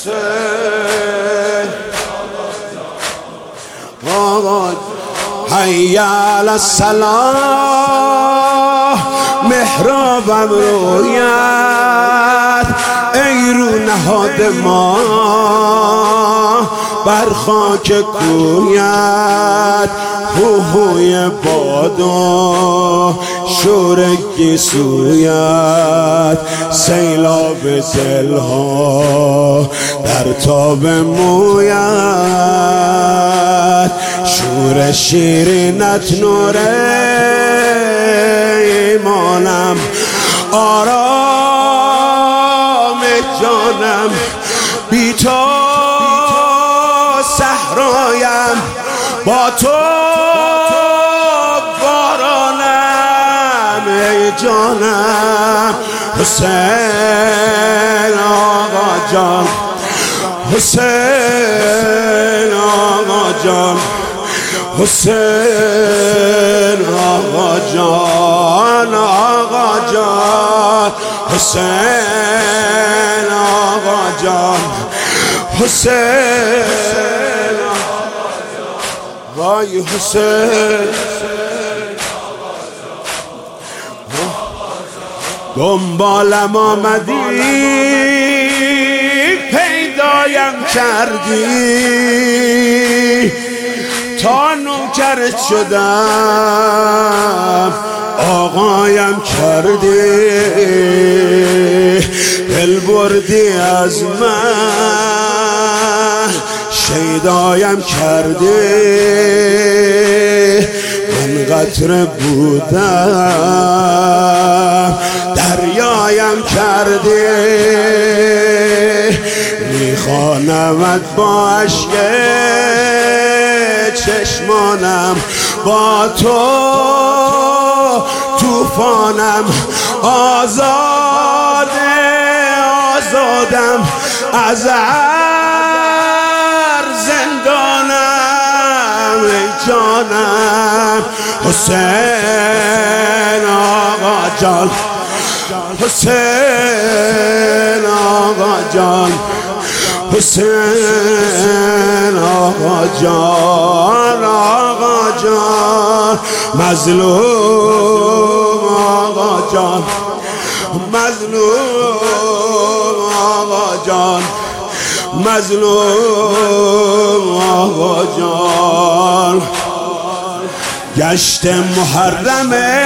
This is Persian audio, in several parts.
حسین آقا حی علی الصلاة محرابم رویت ای رو نهاد ما بر خاک کویت هوهوی باد و شور گیسویت سیلاب دلها در تاب مویت شور شیرینت نور ایمانم آرام جانم بی تو صحرایم با تو بارانم ای جانم حسین آقا جان حسین آقا جان حسین آقا جان آقا جان حسین آقا جان حسین وای حسین دنبالم آمدی پیدایم کردی تا نوکرت شدم آقایم کردی دل بردی از من شیدایم کردی من قطره بودم دریایم کردی میخوانمت با عشق چشمانم با تو توفانم آزادم از هر زندانم ای جانم حسین آقا جان حسین آقا جان حسین آقا جان آقا جان مظلوم آقا جان مظلوم آقا جان مظلوم آقا جان گشت محرمه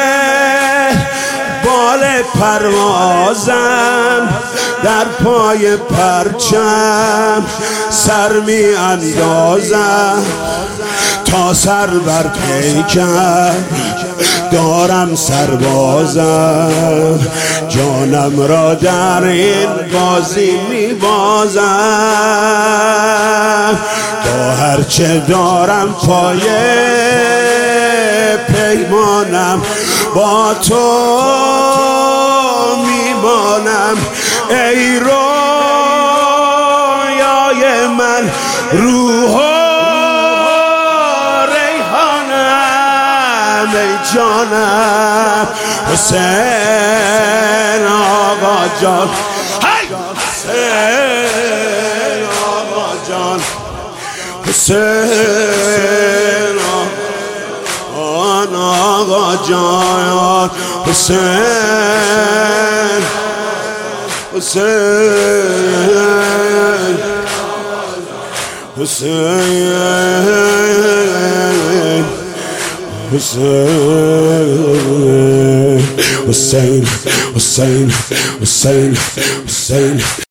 بال پروازم در پای پرچم سر می اندازم تا سر بر پیکر دارم سربازم جانم را در این بازی می بازم تا هرچه دارم پای پیمانم با تو میمانم ای رویای من روح و ریحانم ای جانم حسین آقا جان حسین آقا جان حسین آقا جان حسین حسین حسین حسین حسین حسین حسین حسین